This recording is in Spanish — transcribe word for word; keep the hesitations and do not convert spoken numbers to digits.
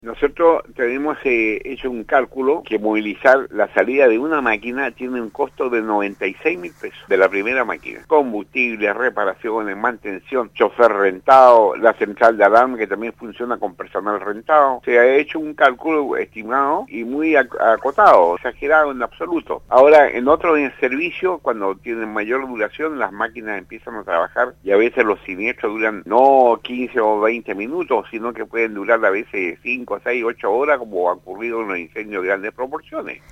Nosotros tenemos eh, hecho un cálculo que movilizar la salida de una máquina tiene un costo de noventa y seis mil pesos de la primera máquina. Combustible, reparaciones, mantención, chofer rentado, la central de alarma que también funciona con personal rentado. Se ha hecho un cálculo estimado y muy acotado, exagerado en absoluto. Ahora, en otros servicios, cuando tienen mayor duración, las máquinas empiezan a trabajar y a veces los siniestros duran no quince o veinte minutos, sino que pueden durar a veces cinco, seis, ocho horas, como ha ocurrido en los incendios de grandes proporciones.